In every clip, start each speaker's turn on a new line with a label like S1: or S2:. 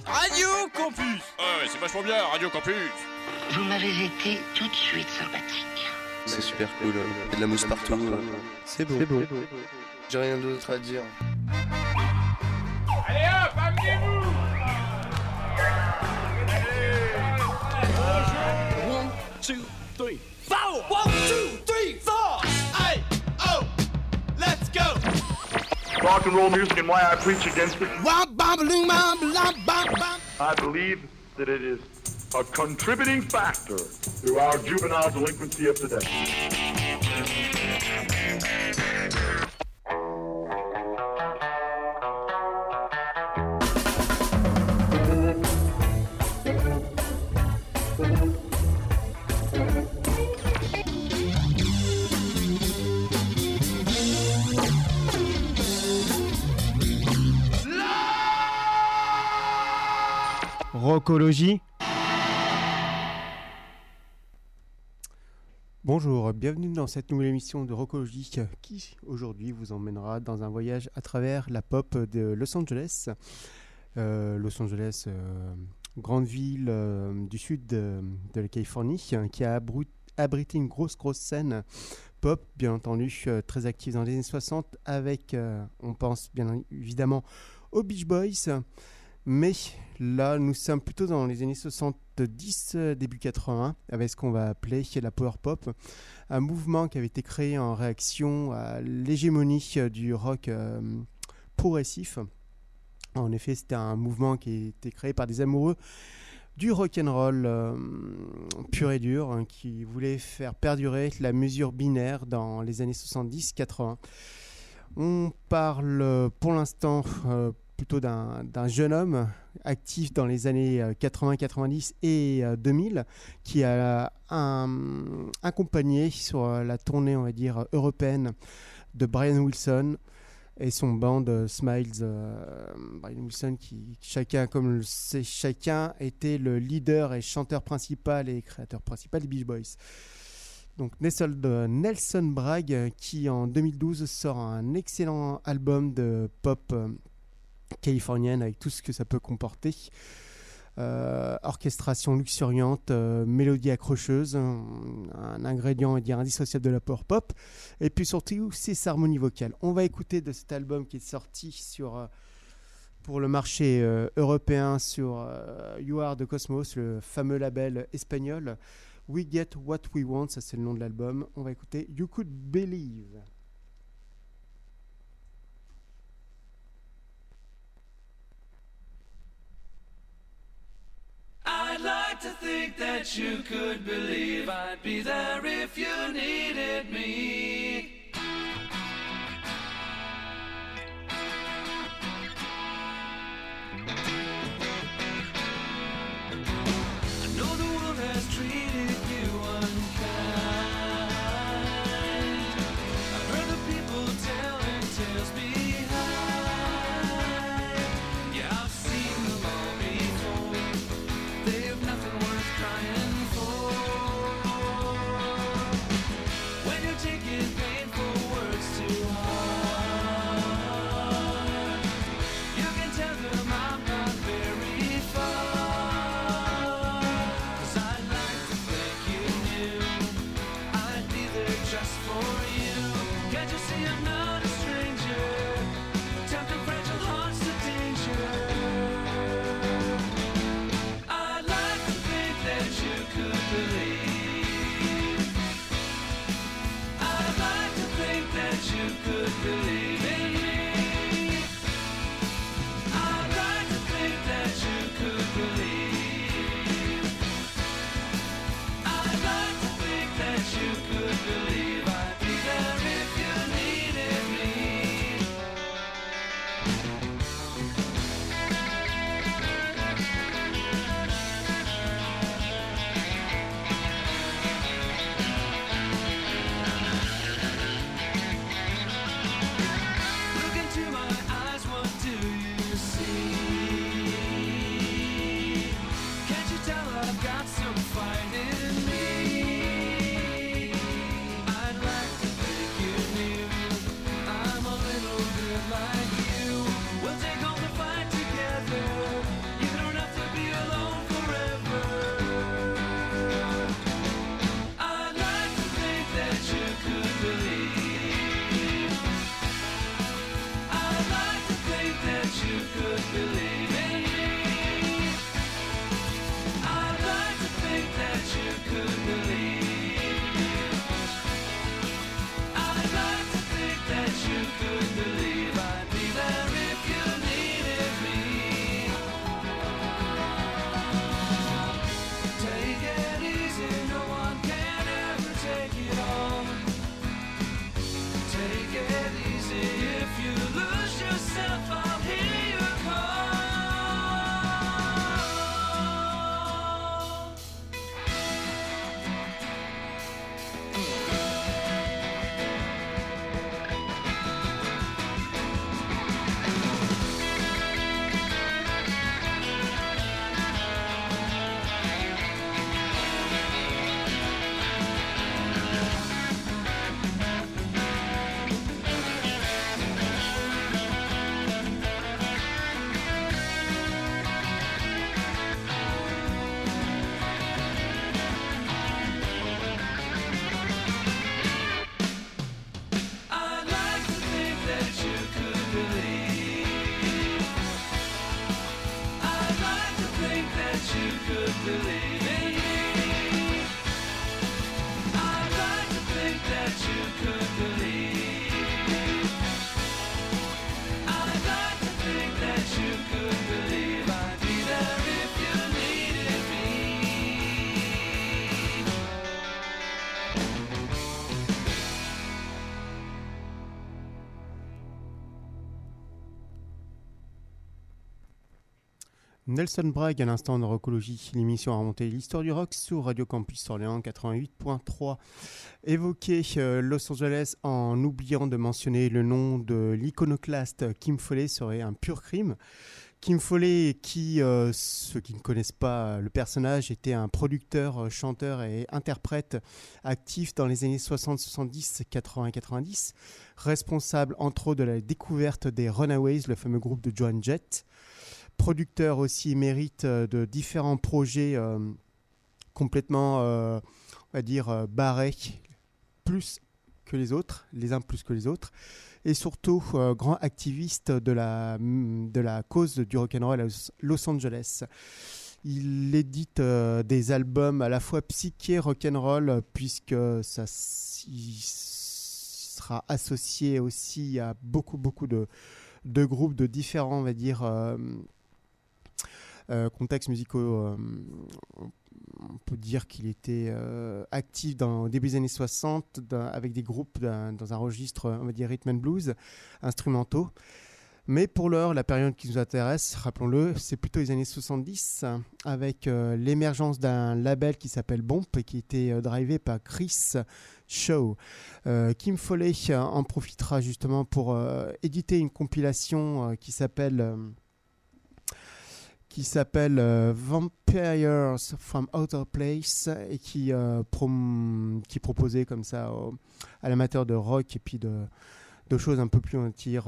S1: Radio Campus.
S2: Ouais, c'est vachement bien, Radio Campus.
S3: Vous m'avez été tout de suite sympathique.
S4: C'est super cool, il y a de la mousse partout. C'est beau. J'ai rien d'autre à dire.
S2: Allez hop, amenez-vous.
S1: One, two, three, four. 1, 2, 3, 4. Hey, oh, let's go.
S5: Rock and roll music and why I preach against it. I believe that it is a contributing factor to our juvenile delinquency of today.
S6: Rockologie. Bonjour, bienvenue dans cette nouvelle émission de Rockologie qui aujourd'hui vous emmènera dans un voyage à travers la pop de Los Angeles. Grande ville du sud de la Californie qui a abrité une grosse scène pop, bien entendu, très active dans les années 60 avec, on pense bien évidemment aux Beach Boys. Mais là, nous sommes plutôt dans les années 70, début 80, avec ce qu'on va appeler la power pop, un mouvement qui avait été créé en réaction à l'hégémonie du rock progressif. En effet, c'était un mouvement qui a été créé par des amoureux du rock'n'roll pur et dur, qui voulait faire perdurer la mesure binaire dans les années 70-80. On parle pour l'instant plutôt d'un jeune homme actif dans les années 80, 90 et 2000 qui a accompagné sur la tournée, on va dire, européenne de Brian Wilson et son band Smiles. Brian Wilson qui, chacun comme le sait chacun, était le leader et chanteur principal et créateur principal des Beach Boys. Donc Nelson Bragg qui en 2012 sort un excellent album de pop californienne avec tout ce que ça peut comporter, orchestration luxuriante, mélodie accrocheuse, un ingrédient, on va dire, indissociable de la power pop, et puis surtout ses harmonies vocales. On va écouter de cet album qui est sorti pour le marché européen sur You Are the Cosmos, le fameux label espagnol. We Get What We Want, ça c'est le nom de l'album. On va écouter You Could Believe.
S7: I'd like to think that you could believe I'd be there if you needed me. I know the world has treated you unkind. I've heard the people telling tales behind. Yeah, I've seen them all before. They have nothing worth crying for. When you're taking painful words too hard, you can tell them I'm not that you could believe in me. I'd like to think that you could believe. I'd like to think that you could believe I'd be there if you needed me.
S6: Nelson Bragg à l'instant de Rockologie, l'émission a remonté l'histoire du rock sur Radio Campus Orléans 88.3. Évoquer Los Angeles en oubliant de mentionner le nom de l'iconoclaste Kim Fowley serait un pur crime. Kim Fowley, qui, ceux qui ne connaissent pas le personnage, était un producteur, chanteur et interprète actif dans les années 60, 70, 80 et 90, responsable entre autres de la découverte des Runaways, le fameux groupe de Joan Jett. Producteur aussi émérite de différents projets complètement, on va dire, barrés, plus que les autres, les uns plus que les autres, et surtout grand activiste de la cause du rock'n'roll à Los Angeles. Il édite des albums à la fois psyché rock'n'roll, puisque il sera associé aussi à beaucoup de groupes de différents, on va dire, contextes musicaux. On peut dire qu'il était actif au début des années 60 avec des groupes dans un registre, on va dire, rhythm and blues, instrumentaux. Mais pour l'heure, la période qui nous intéresse, rappelons-le, c'est plutôt les années 70, avec l'émergence d'un label qui s'appelle Bomp et qui était drivé par Chris Shaw. Kim Fowley en profitera justement pour éditer une compilation qui s'appelle Vampires from Outer Place et qui proposait comme ça à l'amateur de rock et puis de choses un peu plus, on va dire,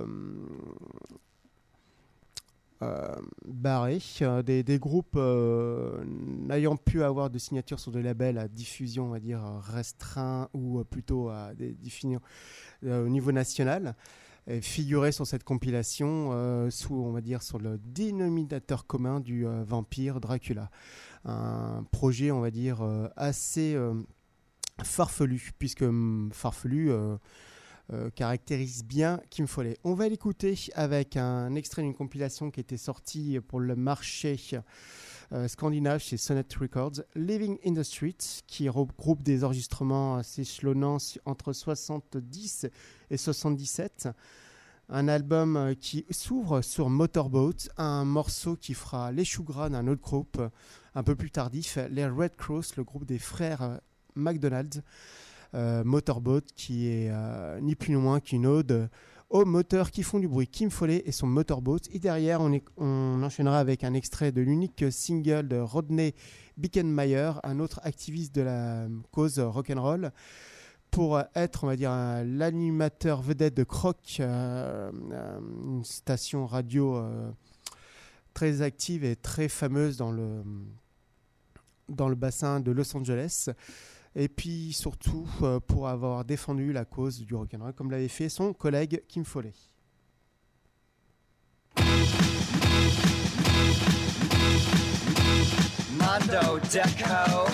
S6: barrées, des groupes n'ayant pu avoir de signature sur des labels à diffusion, on va dire, restreint ou plutôt à définir au niveau national, figurait sur cette compilation on va dire, sur le dénominateur commun du vampire Dracula. Un projet, on va dire, assez farfelu, puisque farfelu caractérise bien Kim Fowley. On va l'écouter avec un extrait d'une compilation qui était sortie pour le marché scandinave chez Sonnet Records, Living in the Street, qui regroupe des enregistrements s'échelonnant entre 70 et 77. Un album qui s'ouvre sur Motorboat, un morceau qui fera l'échou-gras d'un autre groupe un peu plus tardif, les Red Cross, le groupe des frères McDonald. Motorboat qui est ni plus ni moins qu'une ode aux moteurs qui font du bruit, Kim Fowley et son Motorboat. Et derrière, on enchaînera avec un extrait de l'unique single de Rodney Bickenmeyer, un autre activiste de la cause rock'n'roll, pour être, on va dire, l'animateur vedette de Croc, une station radio très active et très fameuse dans le bassin de Los Angeles. Et puis surtout pour avoir défendu la cause du rock'n'roll comme l'avait fait son collègue Kim Fowley.
S8: Mondo Deco,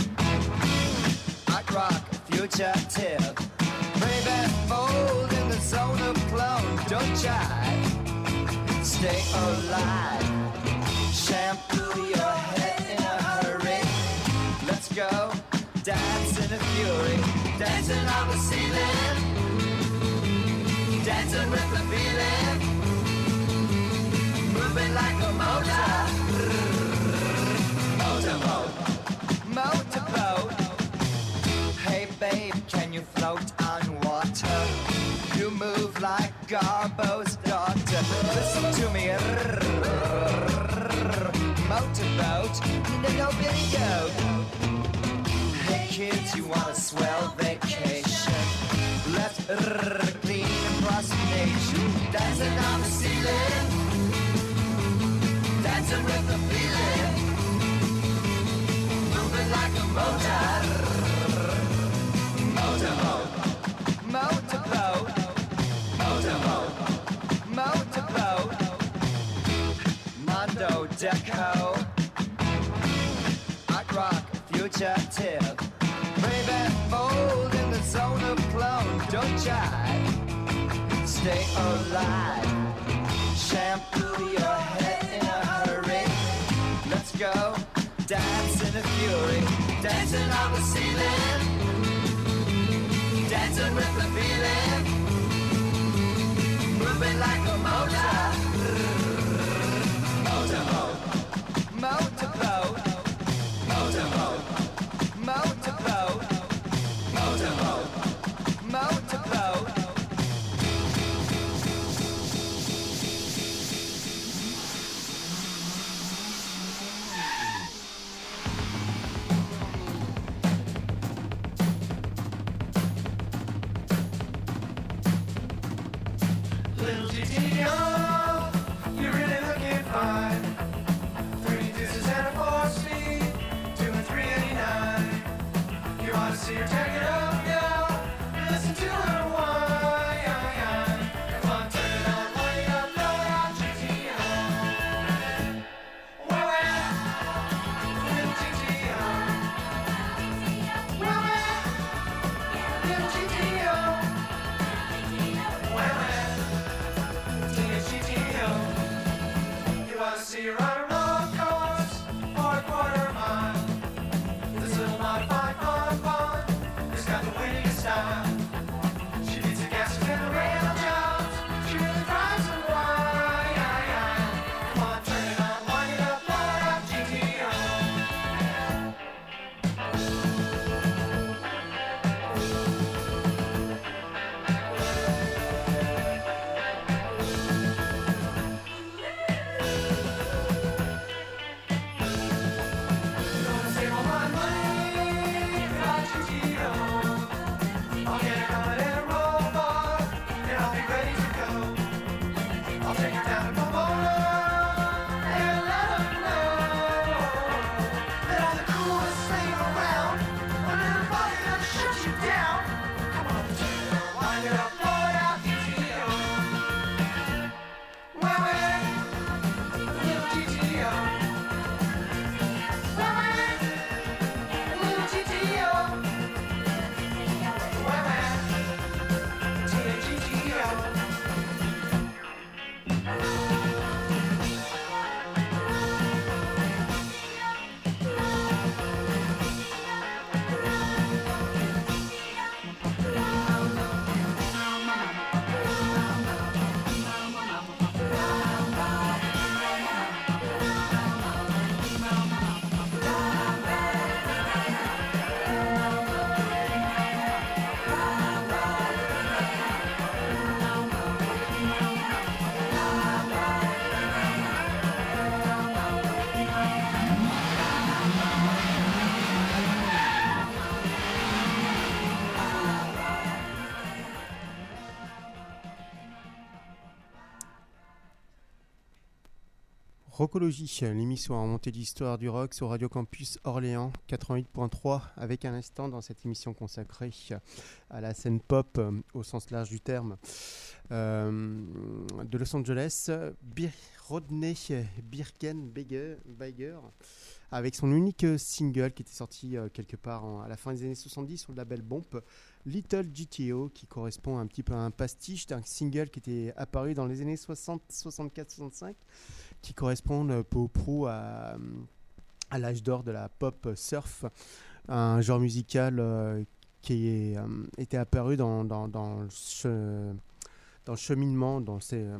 S8: Hot Rock Fugitive, Baby fold in the zone of clone, don't jive, stay alive, shampoo your head in a hurry, let's go. Dance in a fury, dancing on the ceiling, dancing with the feeling, moving like a motor, motorboat. Hey babe, can you float on water? You move like Garbo's daughter. Listen to me, motorboat, no Billy Goat. Kids, you want a swell vacation? Let's clean impersonation. Dancing on the ceiling, dancing with the feeling, moving like a motor, motorboat, motorboat, motorboat, motorboat, Mondo Deco, which I tell. Baby, fold in the zone of clone, don't jive. Stay alive. Shampoo your head in a hurry. Let's go. Dance in a fury. Dancing on the ceiling. Dancing with the feeling. Moving like a motor. Motorboat. Motorboat. Motorboat. Motorboat. Motorboat. Motorboat.
S7: Little GTO, you're really looking fine. 3 deuces and a 4-speed, doing 389. You ought to see her take it up now. Listen to her whine. Come on, turn it on, wind it up, blow it out, GTO. Well, little GTO. Well, little GTO. Well, GTO. You ought to see her on a road course for a quarter mile. This little modified bonbon has got the winning style. She beats the gas in the rail jobs. She really drives a whine. Come on, turn it on, wind it up, blow it out, GTO. Gonna save all my money without GTO. I'll get her covered in a robot, and I'll be ready to go. I'll take her down to Pomona and let her know that I'm the coolest thing around. A little body that'll shut you down. Come on, turn it on, wind it up, blow it out, GTO. Well, little GTO. Well, little GTO. Well, GTO.
S6: Rockologie, l'émission à remonter d'histoire du rock sur Radio Campus Orléans 88.3, avec un instant dans cette émission consacrée à la scène pop au sens large du terme de Los Angeles, Rodney Birkenbiger avec son unique single qui était sorti quelque part à la fin des années 70 sur le label Bomp, Little GTO, qui correspond un petit peu à un pastiche d'un single qui était apparu dans les années 60, 64, 65, qui correspondent peu ou prou à l'âge d'or de la pop surf, un genre musical qui était apparu dans le cheminement, dans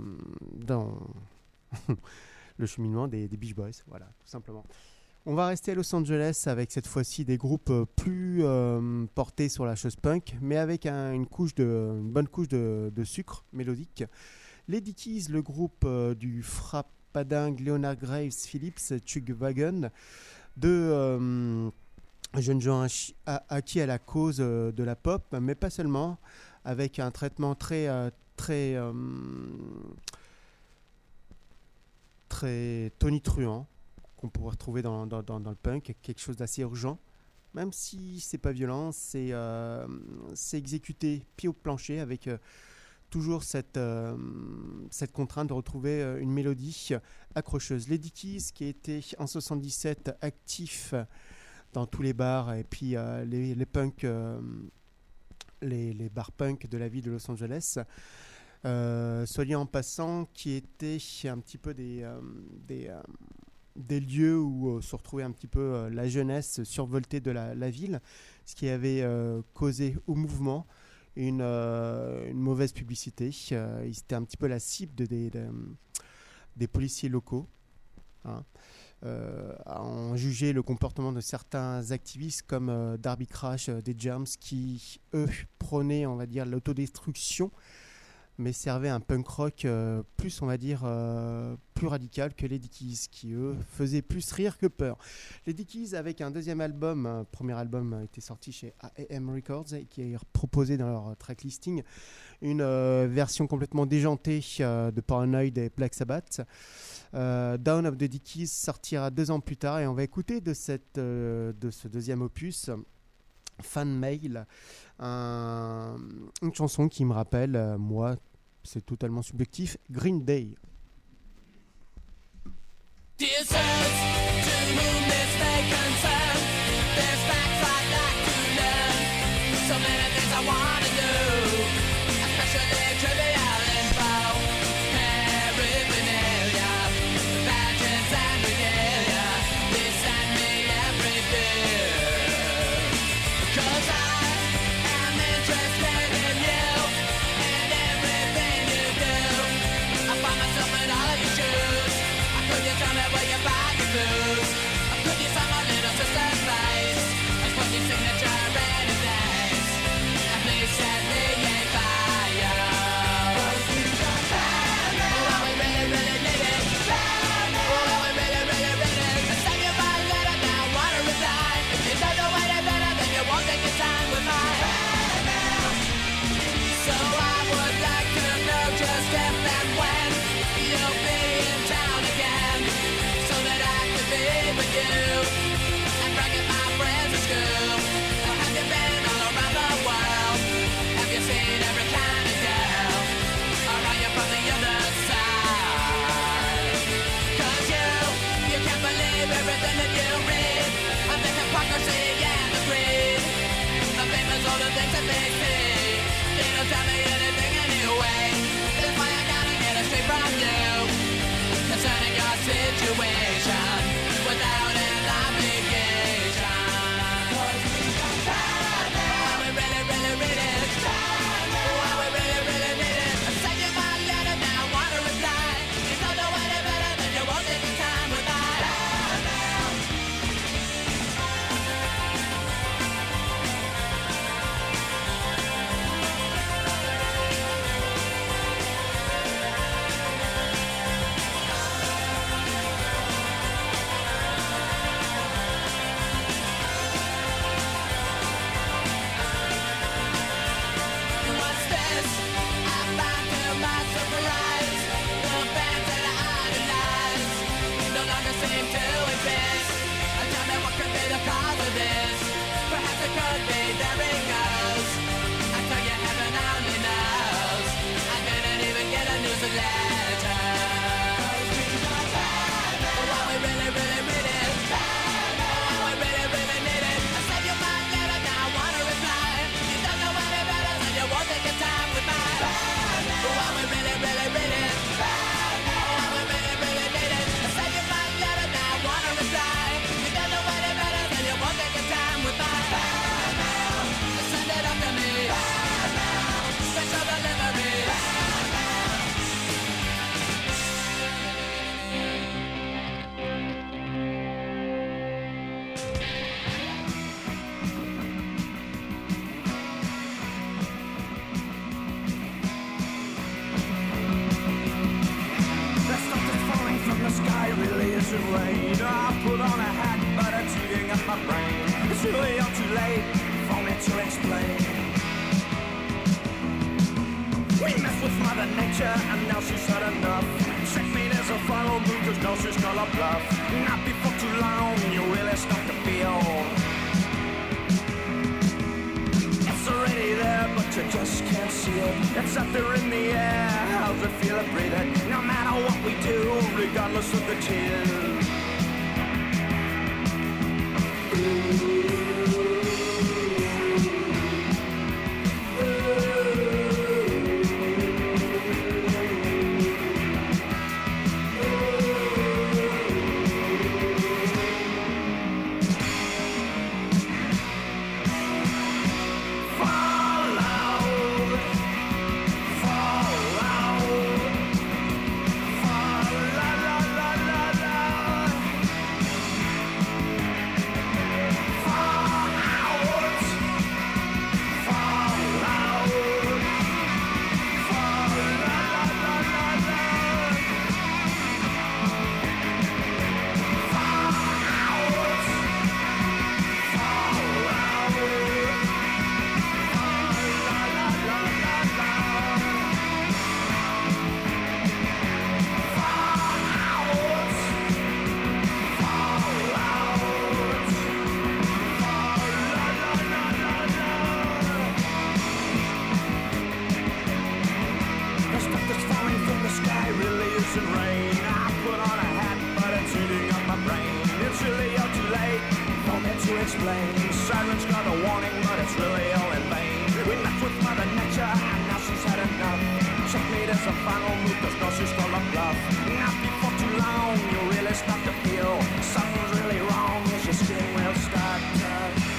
S6: le cheminement des Beach Boys, voilà, tout simplement. On va rester à Los Angeles avec cette fois-ci des groupes plus portés sur la chose punk, mais avec une bonne couche de sucre mélodique. Les Dickies, le groupe du frappadingue Leonard Graves Phillips, Chuck Wagon, deux jeunes gens acquis à la cause de la pop, mais pas seulement, avec un traitement très tonitruant qu'on pourrait retrouver dans le punk, quelque chose d'assez urgent, même si c'est pas violent, c'est exécuté pied au plancher avec toujours cette contrainte de retrouver une mélodie accrocheuse. Les Dickies, qui étaient en 77 actifs dans tous les bars et puis les punks, les bars punk de la ville de Los Angeles. Soit dit en passant, qui étaient un petit peu des lieux où se retrouvait un petit peu la jeunesse survoltée de la ville, ce qui avait causé au mouvement une mauvaise publicité. Ils étaient un petit peu la cible des policiers locaux. Hein. À en juger le comportement de certains activistes comme Darby Crash, des Germs, qui eux prônaient, on va dire, l'autodestruction, mais servaient un punk rock plus, on va dire, plus radical que les Dickies, qui eux faisaient plus rire que peur. Les Dickies, avec un deuxième album, premier album a été sorti chez A&M Records et qui est proposé dans leur track listing, une version complètement déjantée de Paranoid et Black Sabbath. Down of the Dickies sortira 2 ans plus tard et on va écouter de ce deuxième opus, Fan Mail, une chanson qui me rappelle, moi, c'est totalement subjectif, Green Day.
S7: Dear sirs, to whom this may concern, there's facts I'd like to learn. So many things I want to do, especially trivial info, paraphernalia, badges and regalia. They send me every beer, 'cause I am interested in you and everything you do. I find myself in all of your shoes. Could you tell me where you buy your blues? Could you sign my little sister's face? And put your signature in his place? And please send me a bio. Oh, we really, really need it. Oh, we really, really need it. I send you my letter now, want to reply. If you don't know any better, then you won't take your time with mine. So I would like to know just if and when you'll be in town again, so that I can be with you and bragging my friends at school. Now have you been all around the world? Have you seen every kind of girl? Or are you from the other side? 'Cause you can't believe everything that you read, of the hypocrisy and the greed, the famous all the things that they see. They don't tell me anything anyway. That's why I gotta get it straight from you concerning your situation without an obligation. Oh, we really, really read it. Oh, we really, really need it. I send you my letter now, want to reply. You don't know any better, then you won't take your time with mine. What's this? I find to my surprise, the bands that I idolize no longer seem to exist. Tell me what could be the cause of this? Perhaps it could be there it goes. I tell you heaven only knows. I didn't even get a newsletter. Oh, we really, really read it. Oh, we really, really need it. I send you my letter now, want to reply. You don't know any better, then you won't take your time with mine. Oh, we really, really read it. Oh, we really, really need it. I send you my letter now, want to reply. You don't know any better, then you won't take your time with mine. Send it up to me. Special delivery.
S1: The stuff that's falling from the sky really isn't rain. I put on a hat, but it's eating up my brain. It's really all too late for me to explain. We mess with Mother Nature, and now she's had enough. Checkmate is a final move, 'cause now she's called a bluff. Not before too long, you really start to feel it's already there, but you just can't see it. It's up there in the air, how's it feel to breathe it? No matter what we do, regardless of the tears. Ooh. explain. Sirens got a warning, but it's really all in vain. We left with Mother Nature, and now she's had enough. Checkmate is a final move, cause now she's called a bluff. Not before too long, you really start to feel something's really wrong as your skin will start to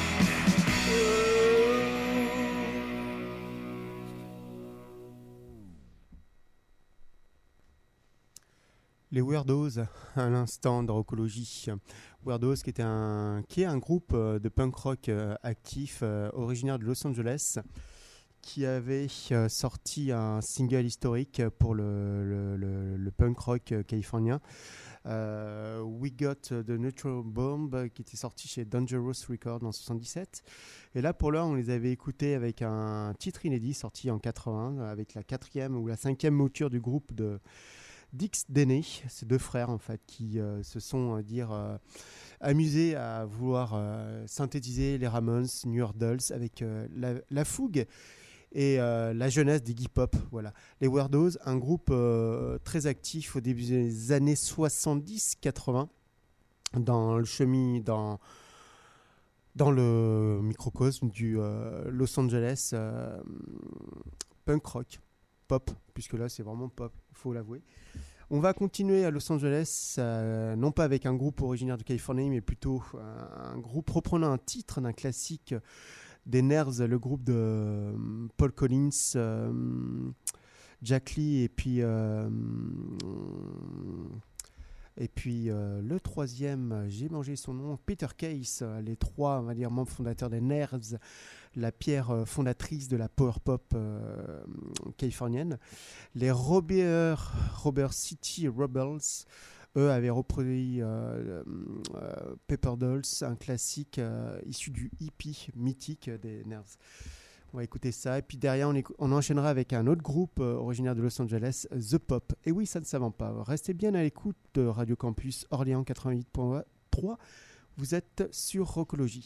S6: Les Weirdos, à l'instant de Rockologie. Weirdos qui est un groupe de punk rock actif originaire de Los Angeles qui avait sorti un single historique pour le punk rock californien. We Got the Neutral Bomb qui était sorti chez Dangerous Records en 77. Et là pour l'heure on les avait écoutés avec un titre inédit sorti en 80 avec la 4e ou la 5e mouture du groupe de Dix Deney, ces deux frères en fait qui se sont amusés à vouloir synthétiser les Ramones, New York Dolls avec la fougue et la jeunesse d'Iggy Pop. Voilà. Les Weirdos, un groupe très actif au début des années 70-80 dans le microcosme du Los Angeles punk rock. Pop, puisque là c'est vraiment pop, il faut l'avouer. On va continuer à Los Angeles, non pas avec un groupe originaire de Californie, mais plutôt un groupe reprenant un titre d'un classique des Nerves, le groupe de Paul Collins, Jack Lee et puis le troisième, j'ai mangé son nom, Peter Case, les trois, on va dire, membres fondateurs des Nerves, la pierre fondatrice de la power pop californienne. Les Robert City Rebels, eux, avaient reproduit Paper Dolls, un classique issu du hippie mythique des Nerves. On va écouter ça. Et puis derrière, on enchaînera avec un autre groupe originaire de Los Angeles, The Pop. Et oui, ça ne s'invente pas. Restez bien à l'écoute de Radio Campus Orléans 88.3. Vous êtes sur Rockologie.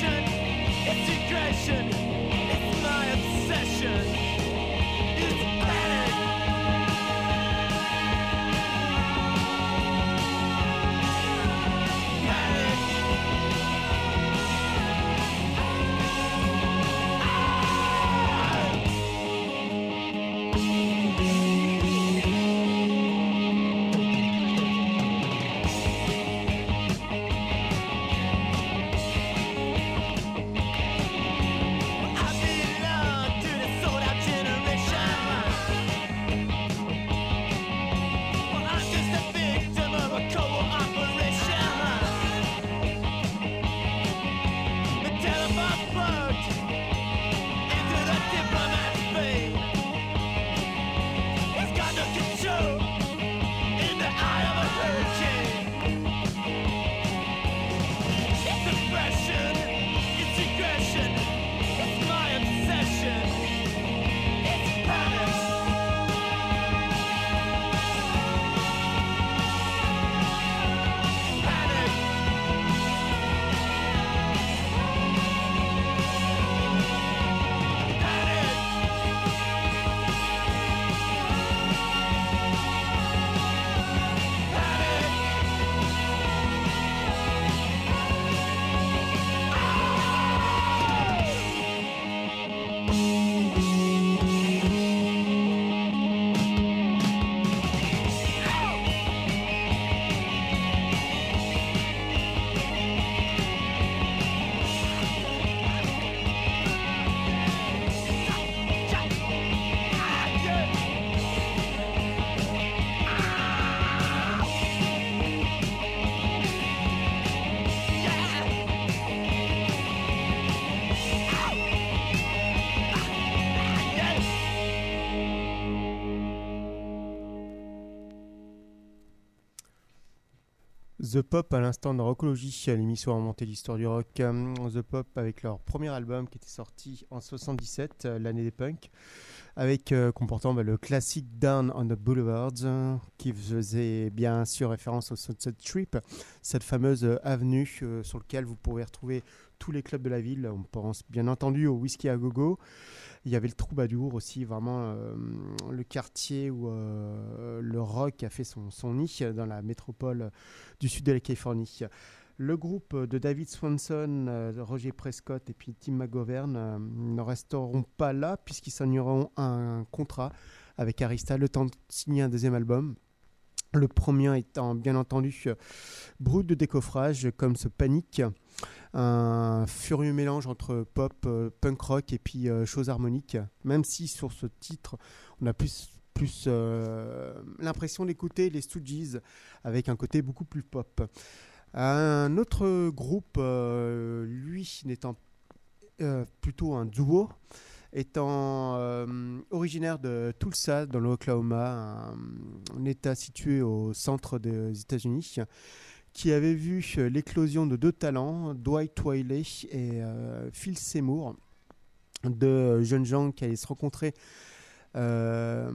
S1: expression, it's aggression, it's my obsession, it's panic.
S6: The Pop à l'instant de Rockologie, l'émission a remonté l'histoire du rock. The Pop avec leur premier album qui était sorti en 77, l'année des punks, avec comportant le classique Down on the Boulevards, qui faisait bien sûr référence au Sunset Strip, cette fameuse avenue sur laquelle vous pourrez retrouver tous les clubs de la ville. On pense bien entendu au Whisky à Gogo. Il y avait le Troubadour aussi, vraiment le quartier où le rock a fait son nid dans la métropole du sud de la Californie. Le groupe de David Swanson, Roger Prescott et puis Tim McGovern ne resteront pas là puisqu'ils signeront un contrat avec Arista, le temps de signer un deuxième album. Le premier étant bien entendu brut de décoffrage comme ce Panic, un furieux mélange entre pop, punk rock et puis choses harmoniques, même si sur ce titre on a plus l'impression d'écouter les Stooges avec un côté beaucoup plus pop. Un autre groupe, lui n'étant plutôt un duo, étant originaire de Tulsa dans l'Oklahoma, un état situé au centre des États-Unis, qui avait vu l'éclosion de deux talents, Dwight Wiley et Phil Seymour, deux jeunes gens qui allaient se rencontrer à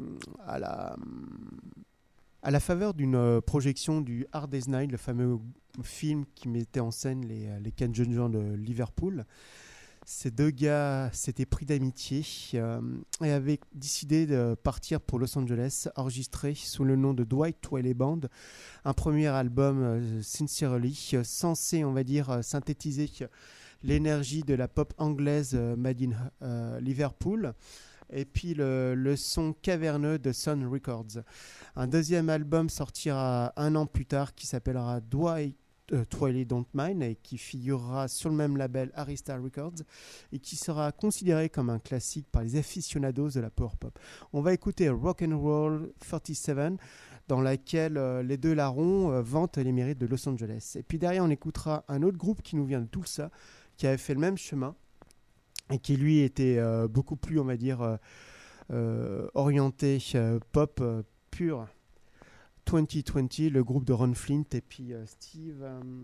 S6: la faveur d'une projection du Hard Day's Night, le fameux film qui mettait en scène les 4 jeunes gens de Liverpool. Ces deux gars s'étaient pris d'amitié et avaient décidé de partir pour Los Angeles, enregistrer sous le nom de Dwight Wiley Band un premier album, Sincerely, censé, on va dire, synthétiser l'énergie de la pop anglaise made in Liverpool, et puis le son caverneux de Sun Records. Un deuxième album sortira un an plus tard qui s'appellera Dwight Wiley Don't Mind et qui figurera sur le même label Arista Records et qui sera considéré comme un classique par les aficionados de la power pop. On va écouter Rock'n'Roll 37 dans laquelle les deux larrons vantent les mérites de Los Angeles. Et puis derrière on écoutera un autre groupe qui nous vient de Tulsa qui avait fait le même chemin et qui lui était beaucoup plus, on va dire, orienté pop pur. 2020, le groupe de Ron Flint et puis Steve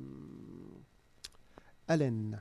S6: Allen.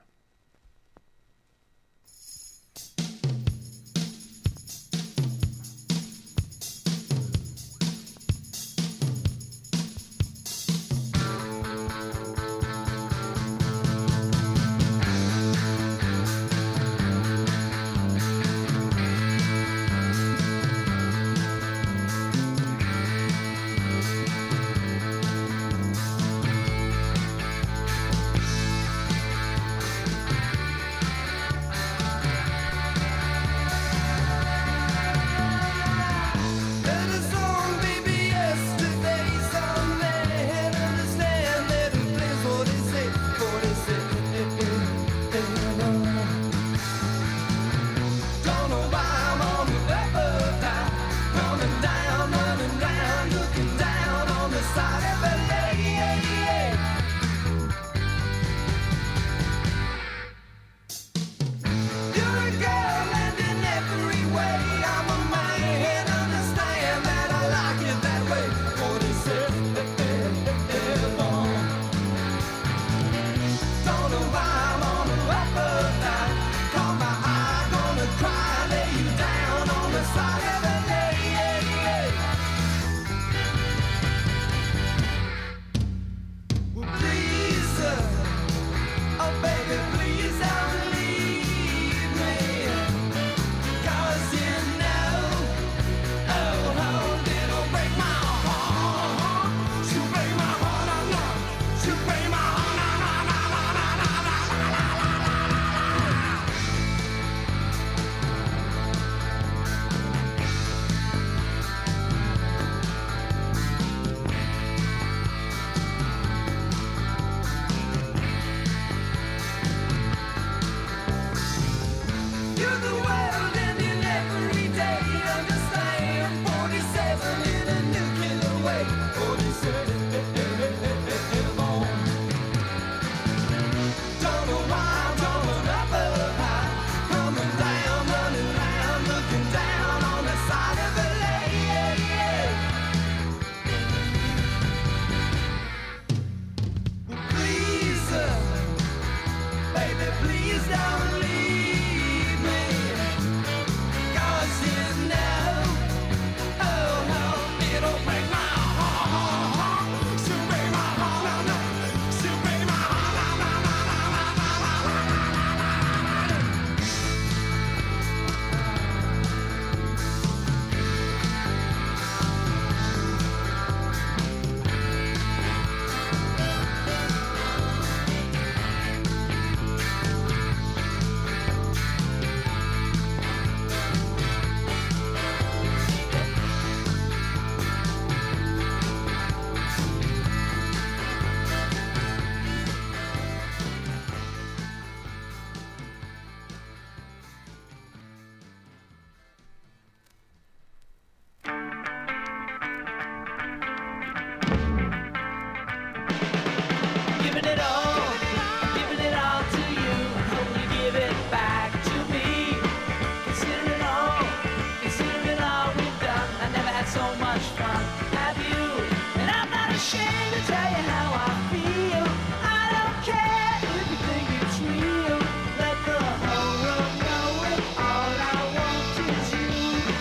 S8: much fun. Have you? And I'm not ashamed to tell you how I feel. I don't care if you think it's real. Let the whole world know it. All I want is you.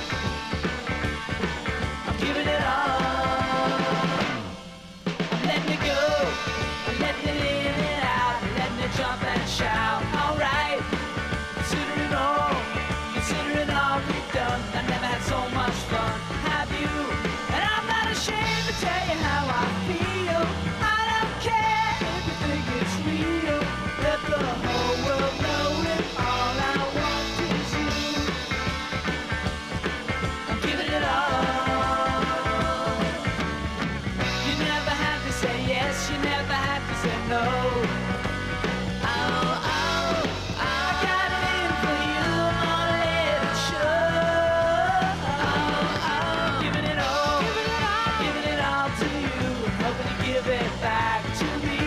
S8: I'm giving it all. I'm letting it go. I'm letting it in and out. I'm letting it jump and shout. Alright. Considering all we've done, I never had so much fun. Have you? And I'm not ashamed to tell you how I feel. I don't care if you think it's real. Let the whole world know it. All I want is you. I'm giving it all. You never have to say yes. You never have to say no. Back to me.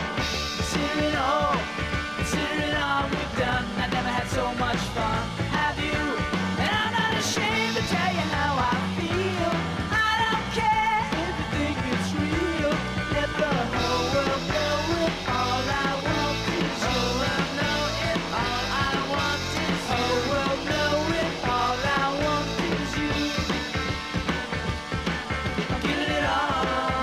S8: Considering all we've done, I never had so much fun. Have you? And I'm not ashamed to tell you how I feel. I don't care if you think it's real. Let the whole world know it. All I want is you. Know it. All I want is you. Whole world know it. All I want is you. I'm giving it all.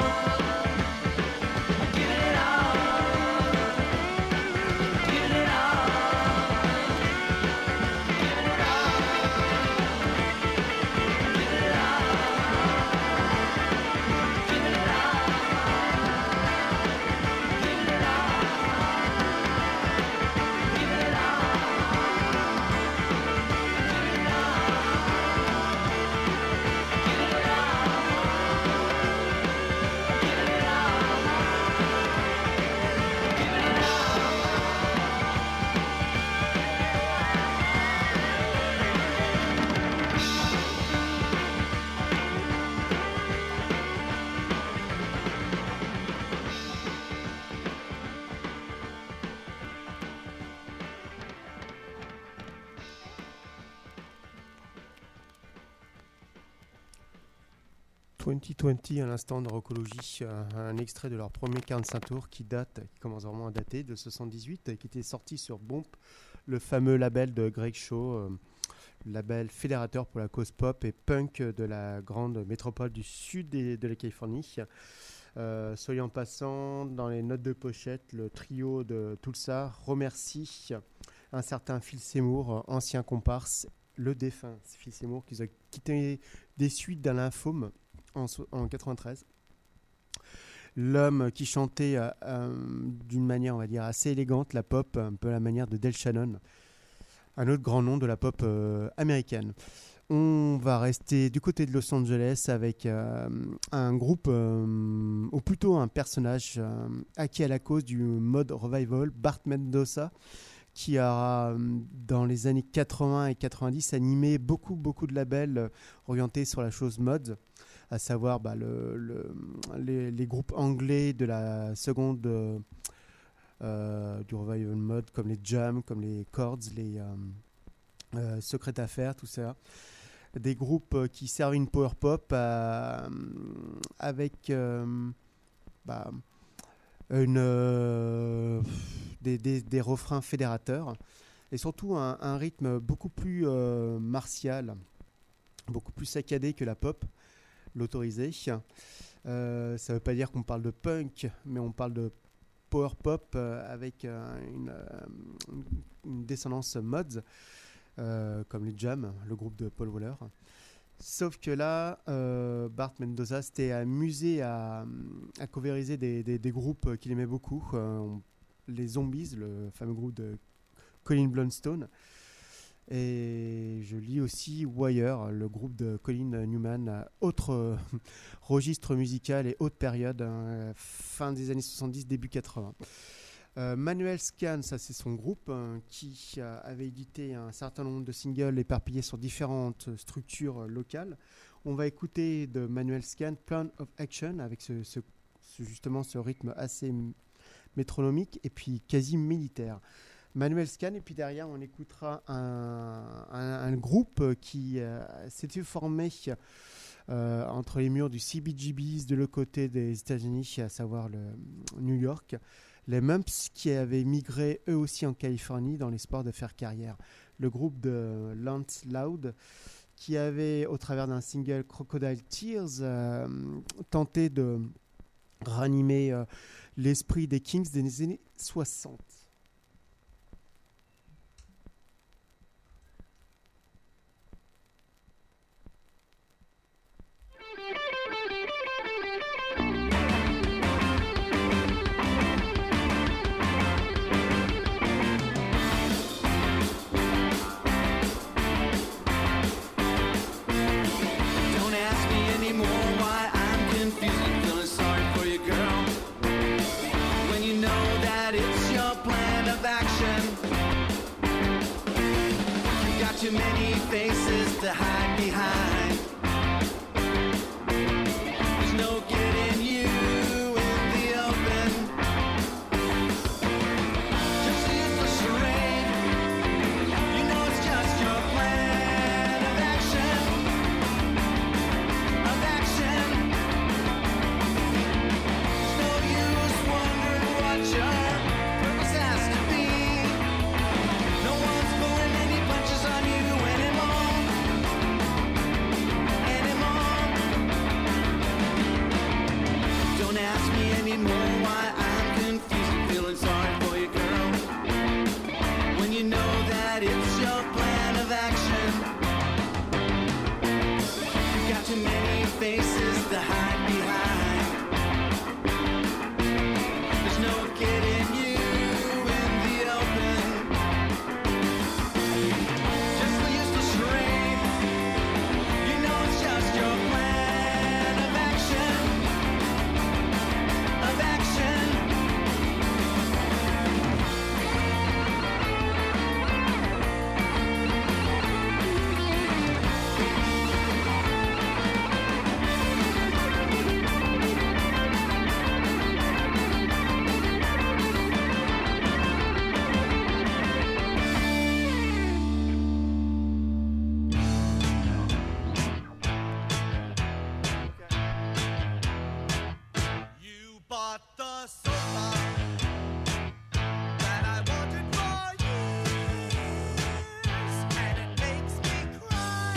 S6: à l'instant de Rockologie, un extrait de leur premier 45 tours qui commence vraiment à dater, de 78, qui était sorti sur Bomp, le fameux label de Greg Shaw, label fédérateur pour la cause pop et punk de la grande métropole du sud de la Californie. Soyez en passant, dans les notes de pochette, le trio de Tulsa remercie un certain Phil Seymour, ancien comparse, le défunt Phil Seymour, qui a quitté des suites d'un lymphome en 93. L'homme qui chantait d'une manière, on va dire, assez élégante la pop, un peu à la manière de Del Shannon, un autre grand nom de la pop américaine. On va rester du côté de Los Angeles avec un groupe, ou plutôt un personnage acquis à la cause du mode revival, Bart Mendoza, qui a, dans les années 80 et 90, animé beaucoup de labels orientés sur la chose mode, à savoir les groupes anglais de la seconde du revival mode, comme les Jam, comme les Chords, les Secret Affaires, tout ça. Des groupes qui servent une power pop avec des refrains fédérateurs et surtout un rythme beaucoup plus martial, beaucoup plus saccadé que la pop, l'autorisé. Ça ne veut pas dire qu'on parle de punk, mais on parle de power pop avec une descendance mods, comme les Jam, le groupe de Paul Weller. Sauf que là, Bart Mendoza s'était amusé à coveriser des groupes qu'il aimait beaucoup. Les Zombies, le fameux groupe de Colin Blunstone. Et je lis aussi Wire, le groupe de Colin Newman, autre registre musical et autre période, fin des années 70, début 80. Manuel Scan, ça c'est son groupe qui avait édité un certain nombre de singles éparpillés sur différentes structures locales. On va écouter de Manuel Scan Plan of Action avec justement ce rythme assez métronomique et puis quasi militaire. Manuel Scan, et puis derrière on écoutera un groupe qui s'était formé entre les murs du CBGB's de l'autre côté des États-Unis, à savoir le New York. Les Mumps qui avaient migré eux aussi en Californie dans l'espoir de faire carrière. Le groupe de Lance Loud qui avait, au travers d'un single Crocodile Tears, tenté de ranimer l'esprit des Kings des années 60.
S8: Too many faces to hide behind. There's no getting you in the open. Just use the charade. You know it's just your plan of action. Of action. There's no use wondering what your purpose has to be. No one's pulling any punches on you. Don't ask me anymore why I'm confused and feeling sorry for you, girl. When you know that it's your plan of action. You've got too many faces to hide behind. There's no getting you in the open. Just use the charade. You know it's just your plan of action. Of action. You bought the sofa that I wanted for years, and it makes me cry.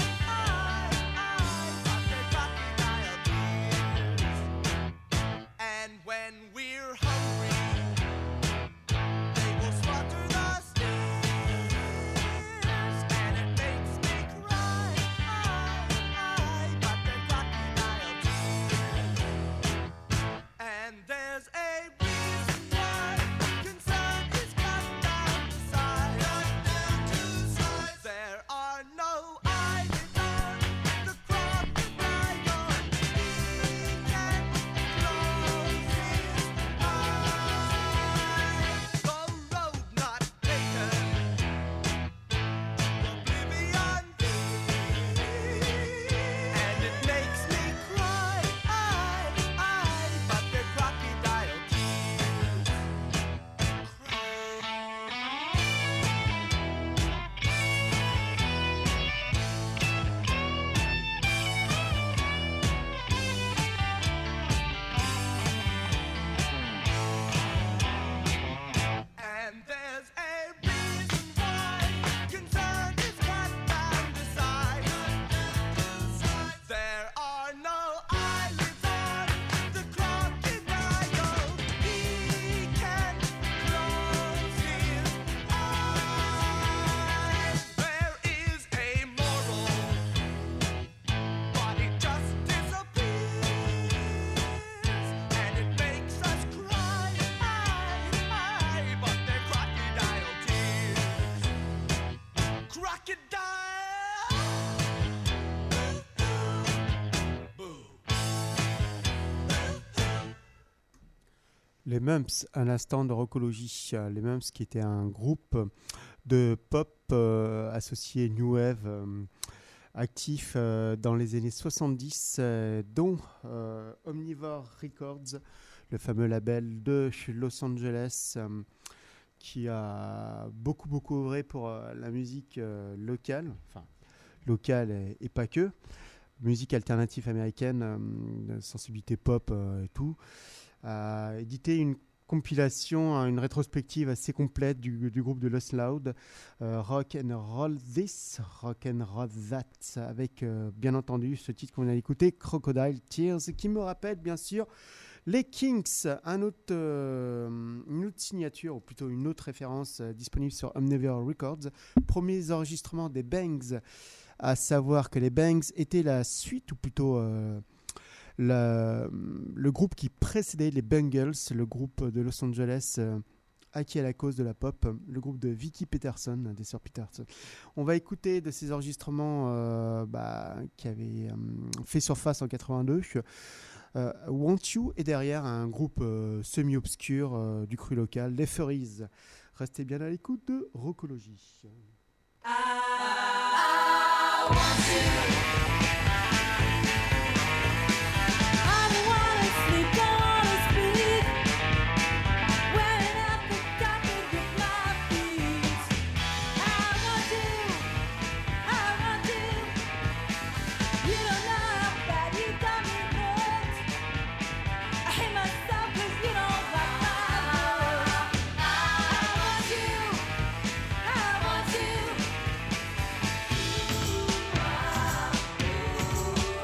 S8: But they're crocodile tears. And when we're hungry, they will slaughter the steers, and it makes me cry. But they're crocodile tears. And there's a reason why concern is cut down to size. There are no eyelids on the crocodile. He can close his eyes. The road not taken, oblivion and it makes me cry. But they're crocodile tears. And there's a reason why concern is cut down to size. There are no eyelids on the crocodile. He can close his eyes. There is a moral, but it just disappears, and it makes us cry. But they're crocodile tears. Crocodile.
S6: Les Mumps, un instant de rockologie. Les Mumps qui était un groupe de pop associé New Wave actif dans les années 70, dont Omnivore Records, le fameux label de Los Angeles, qui a beaucoup œuvré pour la musique locale, enfin locale et pas que. musique alternative américaine, de sensibilité pop et tout, a édité une compilation, une rétrospective assez complète du groupe de Lost Loud, Rock and Roll This, Rock and Roll That, avec bien entendu ce titre qu'on a écouté, Crocodile Tears, qui me rappelle bien sûr les Kinks, une autre signature, ou plutôt une autre référence disponible sur Omnivorous Records, premiers enregistrements des Bangs, à savoir que les Bangs étaient la suite, ou plutôt le groupe qui précédait les Bungles, le groupe de Los Angeles acquis à la cause de la pop, le groupe de Vicky Peterson, des sœurs Peterson. On va écouter de ces enregistrements qui avaient fait surface en 82, Want You, et derrière un groupe semi-obscur du cru local, les Furries. Restez bien à l'écoute de Rockologie.
S9: I want you.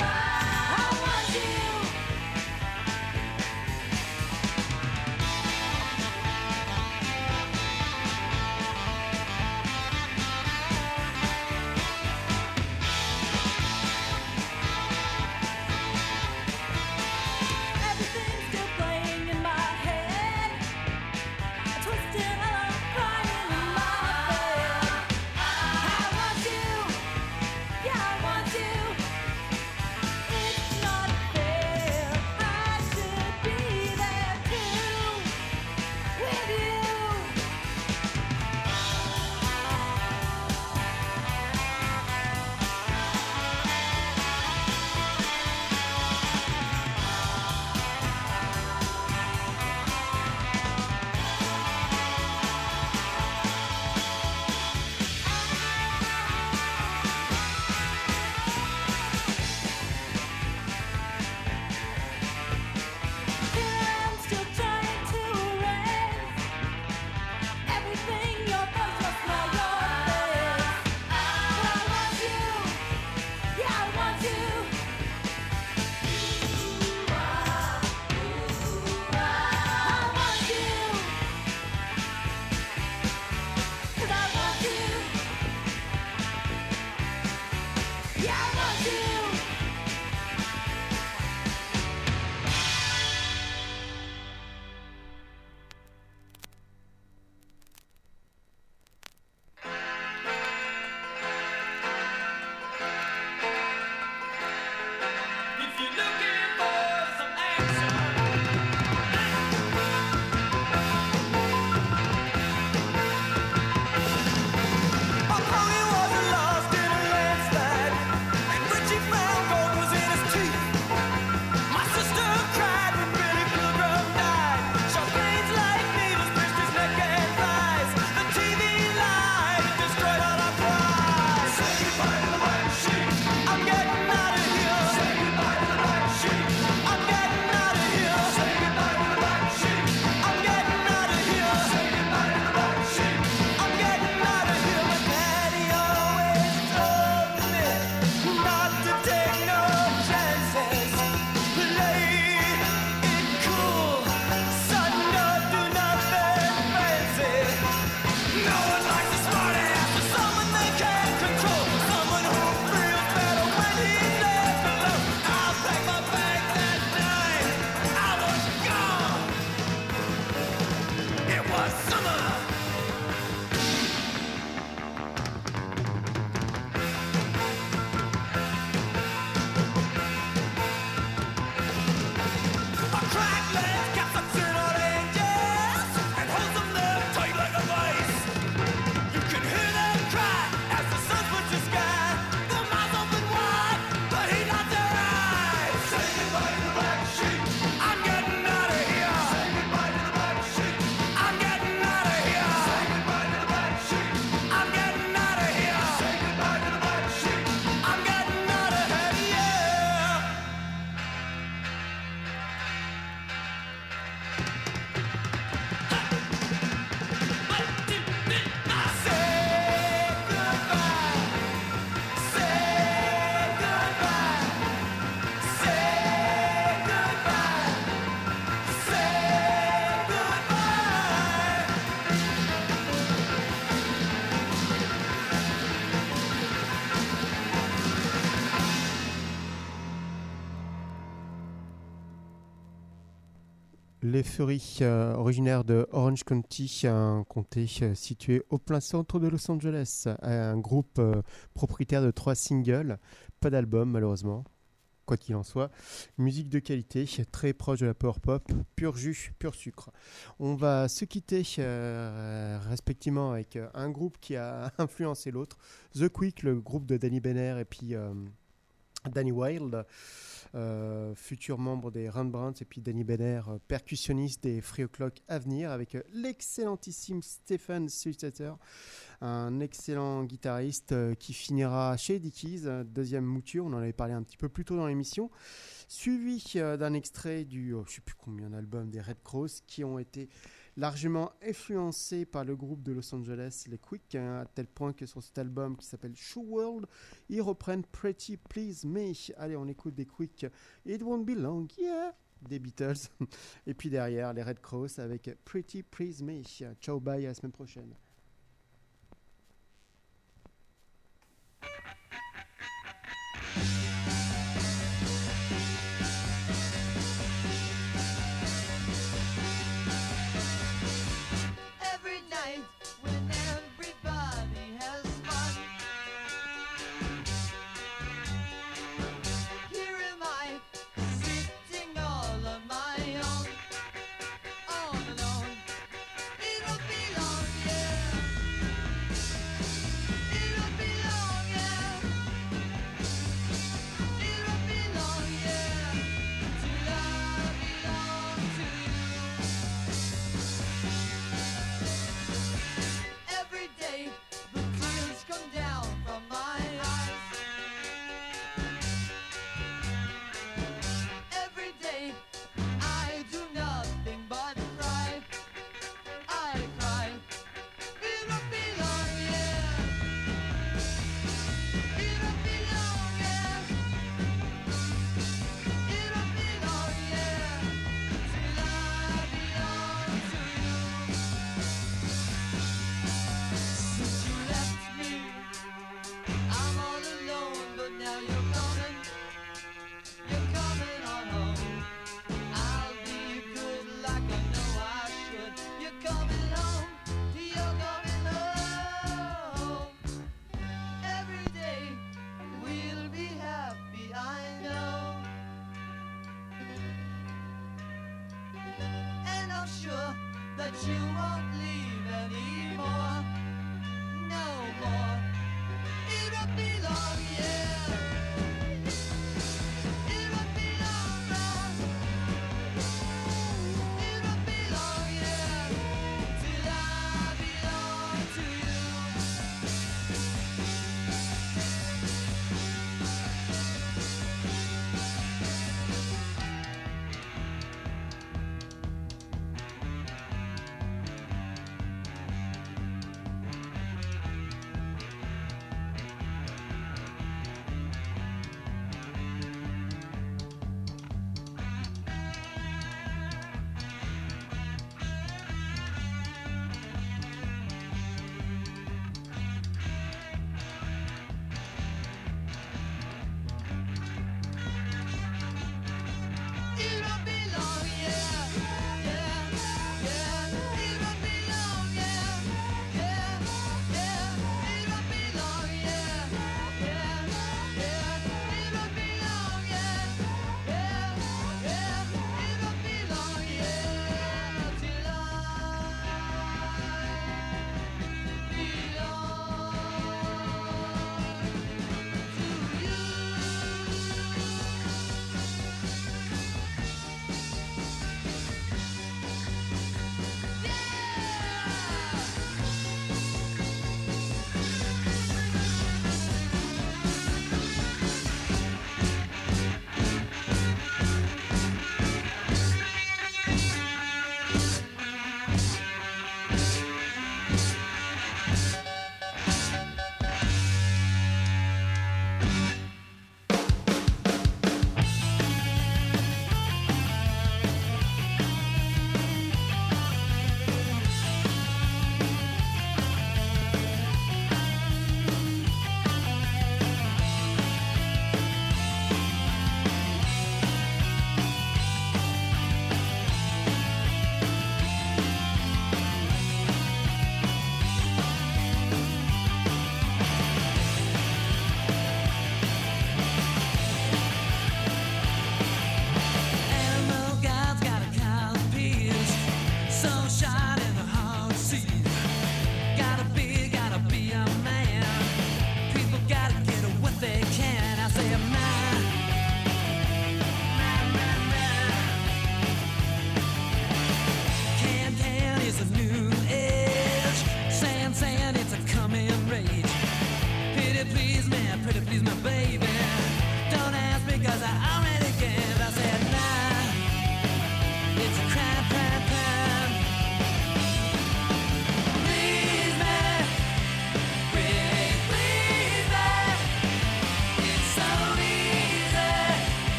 S6: Les Furies, originaires de Orange County, un comté situé au plein centre de Los Angeles. Un groupe propriétaire de 3 singles, pas d'album malheureusement, quoi qu'il en soit. Musique de qualité, très proche de la power pop, pur jus, pur sucre. On va se quitter respectivement avec un groupe qui a influencé l'autre, The Quick, le groupe de Danny Benner et puis Danny Wilde. Futur membre des Rembrandts, et puis Danny Benner, percussionniste des Free O'Clock à venir, avec l'excellentissime Stephen Sustater, un excellent guitariste qui finira chez Dickies, deuxième mouture, on en avait parlé un petit peu plus tôt dans l'émission, suivi d'un extrait du, je ne sais plus combien d'albums des Red Cross, qui ont été largement influencé par le groupe de Los Angeles, les Quick, à tel point que sur cet album qui s'appelle Shoe World, ils reprennent Pretty Please Me. Allez, on écoute des Quick, It Won't Be Long, yeah, des Beatles. Et puis derrière, les Red Cross avec Pretty Please Me. Ciao, bye, à la semaine prochaine.